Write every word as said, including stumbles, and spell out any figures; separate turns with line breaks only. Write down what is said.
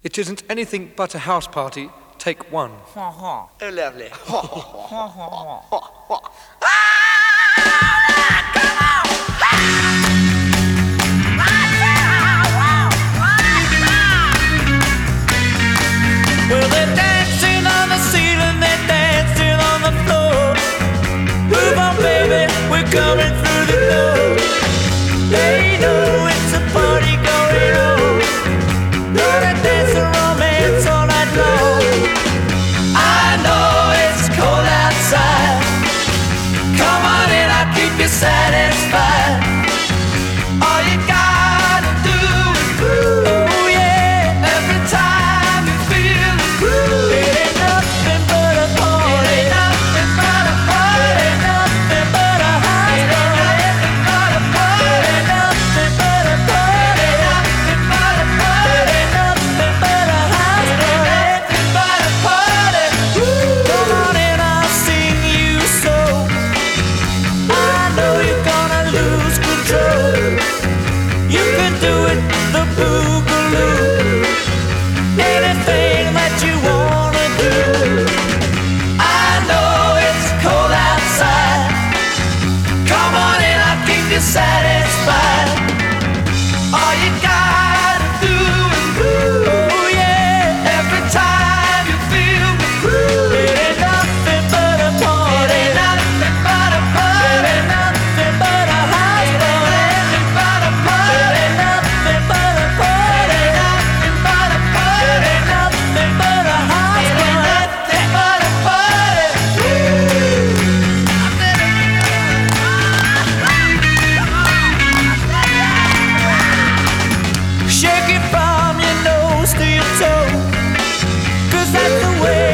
It isn't anything but a house party. Take one.
Oh, lovely.
Well, they're dancing on the ceiling, they're dancing on the floor. Move on, baby, we're coming through the door. They know it's a party going on. Gonna dance a romance all night long. I know it's cold outside. Come on in, I'll keep you satisfied. All you gotta do is groove. Oh yeah, every time you feel the groove. It ain't nothing but a party. It ain't nothing but a party. It ain't nothing but a house party. It ain't nothing but a party. It ain't nothing but a party. It ain't nothing but a house party. It ain't nothing but a party. Come on in, I'll sing you so. I know you're gonna lose control. You can do it, the boogaloo. Anything that you wanna do. I know it's cold outside. Come on in, I'll keep you satisfied. All you gotta do is groove. Oh yeah, every time you feel the groove. It ain't nothing but a party. It ain't nothing but a party. It ain't nothing but a house party. It ain't nothing but a party. It ain't nothing but a party. It ain't nothing but a party. It ain't nothing but a house party. It ain't nothing but a party. Shake it from your nose to your toe, 'cause that's the way